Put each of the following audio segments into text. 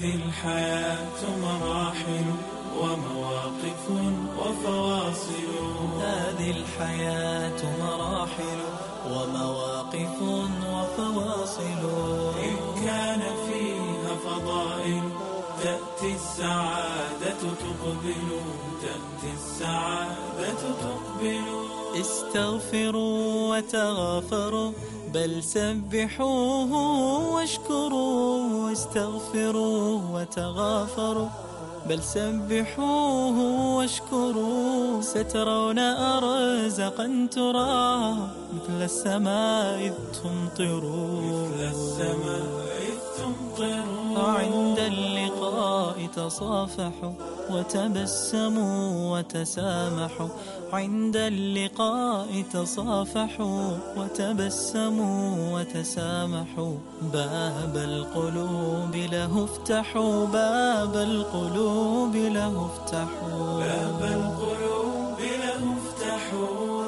هذه الحياة مراحل ومواقف وفواصل. هذه الحياة مراحل ومواقف وفواصل. إن كان فيها فضائل تأتي السعادة تقبل، تأتي السعادة تقبل. استغفروا وتغافروا بل سبحوه واشكروا. استغفروا وتغافروا بل سبحوه واشكروا. سترون أرزقا ترى مثل السماء إذ تمطر. مثل السماء إذ تمطر. عند اللقاء تصافحوا وتبسموا وتسامحوا. عند اللقاء تصافحوا وتبسموا وتسامحوا. باب القلوب له افتحوا. باب القلوب له افتحوا. باب القلوب له افتحوا.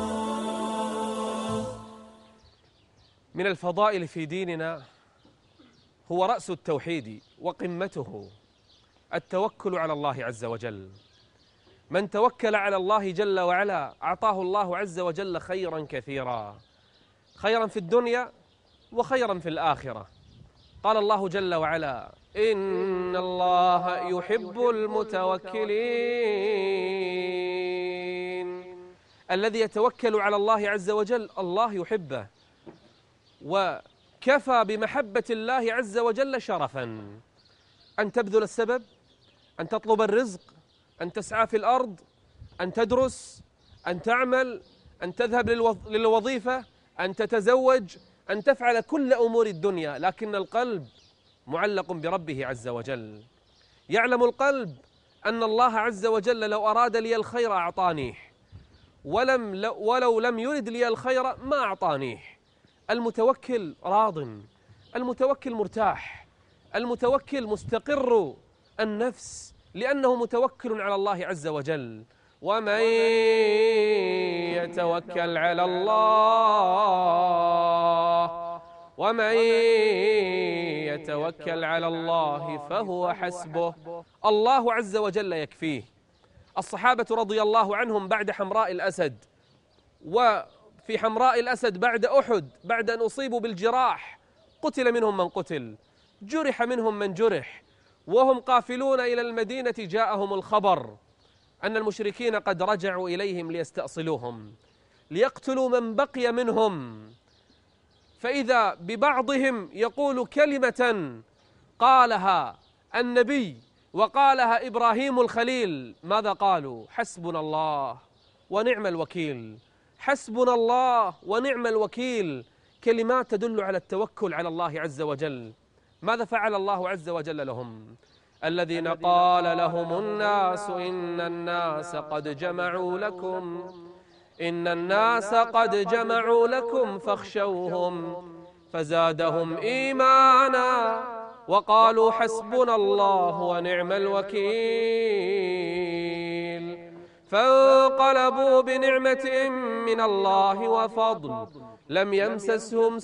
من الفضائل في ديننا هو رأس التوحيد وقمته التوكل على الله عز وجل. من توكل على الله جل وعلا أعطاه الله عز وجل خيرا كثيرا، خيرا في الدنيا وخيرا في الآخرة. قال الله جل وعلا: إن الله يحب المتوكلين. الذي يتوكل على الله عز وجل الله يحبه، وكفى بمحبة الله عز وجل شرفا أن تبذل السبب، أن تطلب الرزق، أن تسعى في الأرض، أن تدرس، أن تعمل، أن تذهب للوظيفة، أن تتزوج، أن تفعل كل أمور الدنيا، لكن القلب معلق بربه عز وجل. يعلم القلب أن الله عز وجل لو أراد لي الخير أعطانيه، ولو لم يرد لي الخير ما أعطانيه. المتوكل راض، المتوكل مرتاح، المتوكل مستقر النفس، لأنه متوكل على الله عز وجل. ومن يتوكل على الله ومن يتوكل على الله فهو حسبه. الله عز وجل يكفيه. الصحابة رضي الله عنهم بعد حمراء الأسد، وفي حمراء الأسد بعد أحد، بعد أن أصيبوا بالجراح، قتل منهم من قتل، جرح منهم من جرح، وهم قافلون إلى المدينة جاءهم الخبر أن المشركين قد رجعوا إليهم ليستأصلوهم، ليقتلوا من بقي منهم. فإذا ببعضهم يقول كلمة قالها النبي وقالها إبراهيم الخليل. ماذا قالوا؟ حسبنا الله ونعم الوكيل. حسبنا الله ونعم الوكيل، كلمات تدل على التوكل على الله عز وجل. ماذا فعل الله عز وجل لهم؟ الذين قال لهم الناس إن الناس قد جمعوا لكم فاخشوهم فزادهم إيمانا وقالوا حسبنا الله ونعم الوكيل. فانقلبوا بنعمة من الله وفضل لم يمسسهم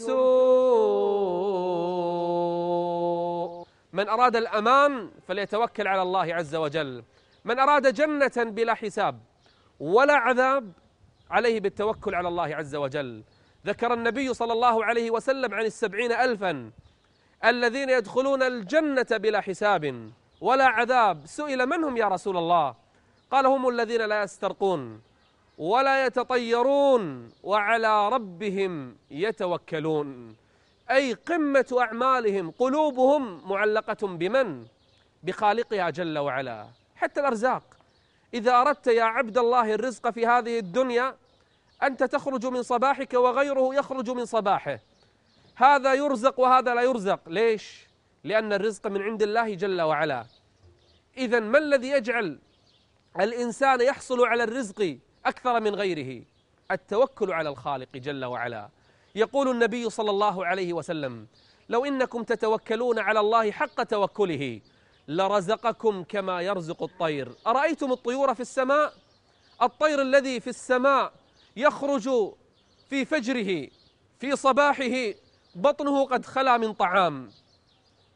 سوء. من أراد الأمان فليتوكل على الله عز وجل. من أراد جنة بلا حساب ولا عذاب عليه بالتوكل على الله عز وجل. ذكر النبي صلى الله عليه وسلم عن 70,000 الذين يدخلون الجنة بلا حساب ولا عذاب. سئل: من هم يا رسول الله؟ قال: هم الذين لا يسترقون ولا يتطيرون وعلى ربهم يتوكلون. أي قمة أعمالهم، قلوبهم معلقة بمن؟ بخالقها جل وعلا. حتى الأرزاق، إذا أردت يا عبد الله الرزق في هذه الدنيا، أنت تخرج من صباحك وغيره يخرج من صباحه، هذا يرزق وهذا لا يرزق. ليش؟ لأن الرزق من عند الله جل وعلا. إذن ما الذي يجعل الإنسان يحصل على الرزق أكثر من غيره؟ التوكل على الخالق جل وعلا. يقول النبي صلى الله عليه وسلم: لو إنكم تتوكلون على الله حق توكله لرزقكم كما يرزق الطير. أرأيتم الطيور في السماء؟ الطير الذي في السماء يخرج في فجره في صباحه بطنه قد خلا من طعام،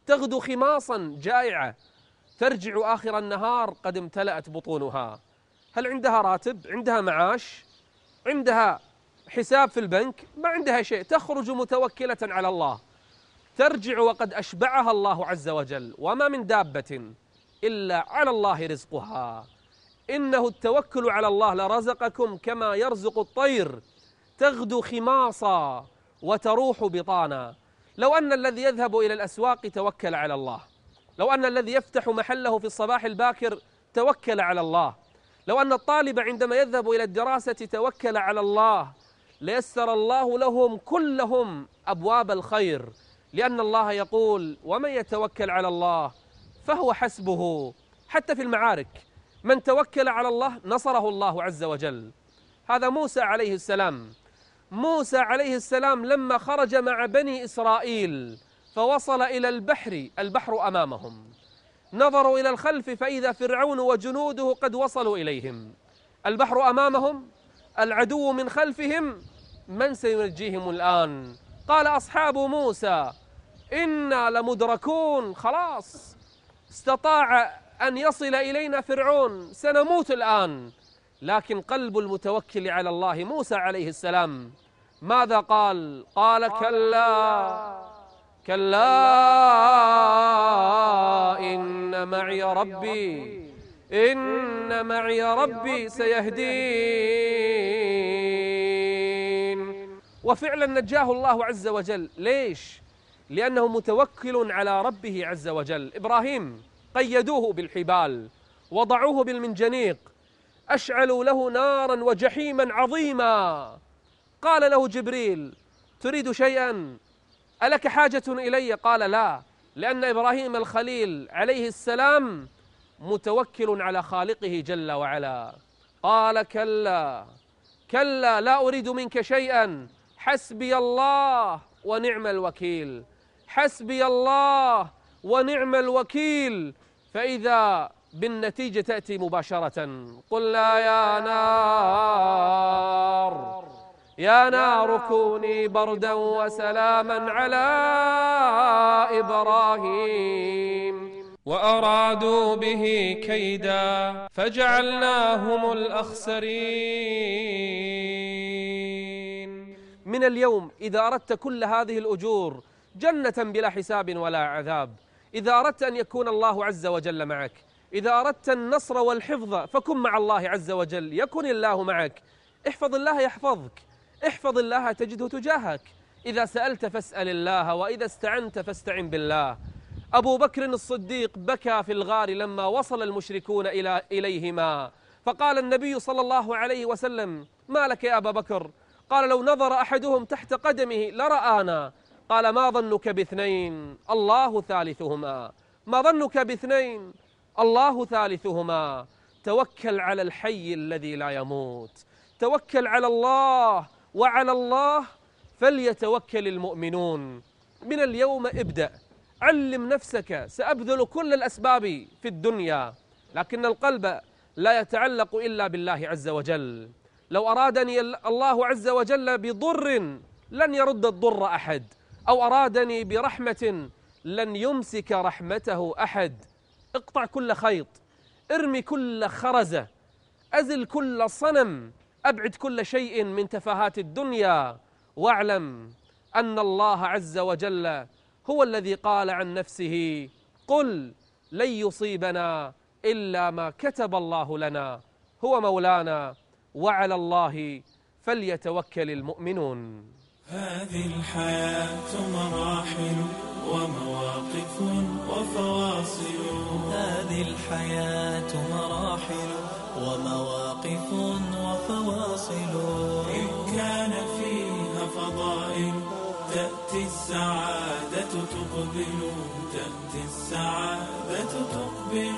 تغدو خماصا جائعة، ترجع آخر النهار قد امتلأت بطونها. هل عندها راتب؟ عندها معاش؟ عندها حساب في البنك؟ ما عندها شيء. تخرج متوكلة على الله، ترجع وقد أشبعها الله عز وجل. وما من دابة إلا على الله رزقها. إنه التوكل على الله لرزقكم كما يرزق الطير تغدو خماصا وتروح بطانا. لو أن الذي يذهب إلى الأسواق توكل على الله، لو أن الذي يفتح محله في الصباح الباكر توكل على الله، لو أن الطالب عندما يذهب إلى الدراسة توكل على الله، ليسر الله لهم كلهم أبواب الخير. لأن الله يقول: ومن يتوكل على الله فهو حسبه. حتى في المعارك من توكل على الله نصره الله عز وجل. هذا موسى عليه السلام. موسى عليه السلام لما خرج مع بني إسرائيل فوصل إلى البحر أمامهم، نظروا إلى الخلف فإذا فرعون وجنوده قد وصلوا إليهم. البحر أمامهم، العدو من خلفهم، من سينجيهم الآن؟ قال أصحاب موسى: إنا لمدركون. خلاص استطاع أن يصل إلينا فرعون، سنموت الآن. لكن قلب المتوكل على الله موسى عليه السلام ماذا قال؟ قال: كلا كلا إن معي ربي، إن معي ربي سيهدين. وفعلا نجاه الله عز وجل. ليش؟ لأنه متوكل على ربه عز وجل. إبراهيم قيدوه بالحبال، وضعوه بالمنجنيق، أشعلوا له نارا وجحيما عظيما. قال له جبريل: تريد شيئا؟ ألك حاجة إلي؟ قال: لا، لأن إبراهيم الخليل عليه السلام متوكل على خالقه جل وعلا. قال: كلا كلا لا أريد منك شيئا، حسبي الله ونعم الوكيل، حسبي الله ونعم الوكيل. فإذا بالنتيجة تأتي مباشرة. قلنا يا نار كوني بردا وسلاما على إبراهيم، وأرادوا به كيدا فجعلناهم الأخسرين. من اليوم إذا أردت كل هذه الأجور، جنة بلا حساب ولا عذاب، إذا أردت أن يكون الله عز وجل معك، إذا أردت النصر والحفظ فكن مع الله عز وجل، يكن الله معك. احفظ الله يحفظك، احفظ الله تجده تجاهك. إذا سألت فاسأل الله، وإذا استعنت فاستعن بالله. أبو بكر الصديق بكى في الغار لما وصل المشركون إليهما، فقال النبي صلى الله عليه وسلم: ما لك يا أبا بكر؟ قال: لو نظر أحدهم تحت قدمه لرآنا. قال: ما ظنك باثنين الله ثالثهما؟ ما ظنك باثنين الله ثالثهما؟ توكل على الحي الذي لا يموت، توكل على الله، وعلى الله فليتوكل المؤمنون. من اليوم ابدأ، علم نفسك: سأبذل كل الأسباب في الدنيا، لكن القلب لا يتعلق إلا بالله عز وجل. لو أرادني الله عز وجل بضر لن يرد الضر أحد، أو أرادني برحمة لن يمسك رحمته أحد. اقطع كل خيط، ارمي كل خرزة، أزل كل صنم، أبعد كل شيء من تفاهات الدنيا، واعلم أن الله عز وجل هو الذي قال عن نفسه: قل لن يصيبنا إلا ما كتب الله لنا، هو مولانا، وعلى الله فليتوكل المؤمنون. هذه الحياة مراحل ومواقف وفواصل، هذه الحياة مراحل ومواقف وفواصل، إن كان فيها فضائل تأتي السعادة تقبل، تأتي السعادة تقبل.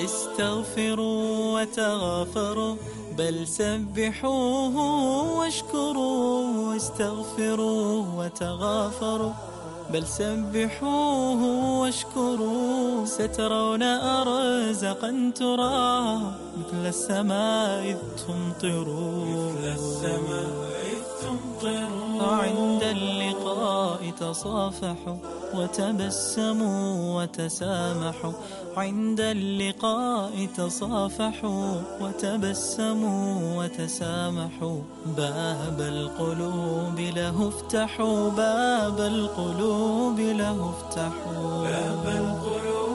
استغفروا وتغافروا بل سبحوه واشكروا، استغفروا وتغافروا بل سبحوه واشكروا. سترون أرزقا ترى مثل السماء إذ تمطر، مثل السماء إذ تمطر. عند اللقاء تصافحوا وتبسموا وتسامحوا، عند اللقاء تصافحوا وتبسموا وتسامحوا، باب القلوب له افتحوا، باب القلوب له افتحوا، باب القلوب